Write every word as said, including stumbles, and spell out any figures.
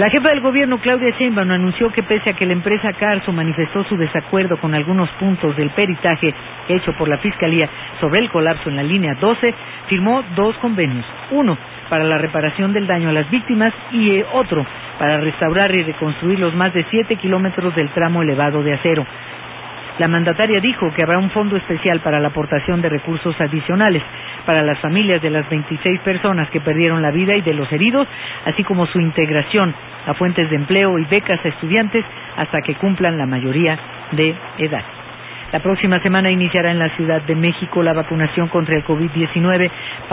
La jefa del gobierno, Claudia Sheinbaum, anunció que pese a que la empresa Carso manifestó su desacuerdo con algunos puntos del peritaje hecho por la Fiscalía sobre el colapso en la línea doce, firmó dos convenios. Uno para la reparación del daño a las víctimas y eh, otro para restaurar y reconstruir los más de siete kilómetros del tramo elevado de acero. La mandataria dijo que habrá un fondo especial para la aportación de recursos adicionales para las familias de las veintiséis personas que perdieron la vida y de los heridos, así como su integración a fuentes de empleo y becas a estudiantes hasta que cumplan la mayoría de edad. La próxima semana iniciará en la Ciudad de México la vacunación contra el COVID diecinueve.